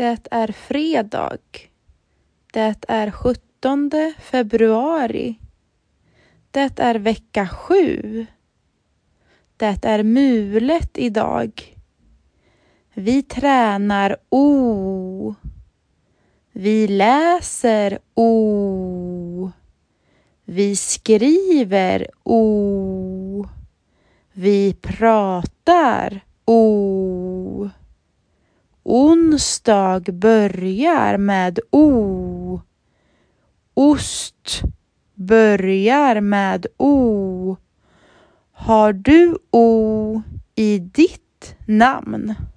Det är fredag. Det är 17 februari. Det är vecka 7. Det är mulet idag. Vi tränar O. Vi läser O. Vi skriver O. Vi pratar O. Onsdag börjar med O. Ost börjar med O. Har du O i ditt namn?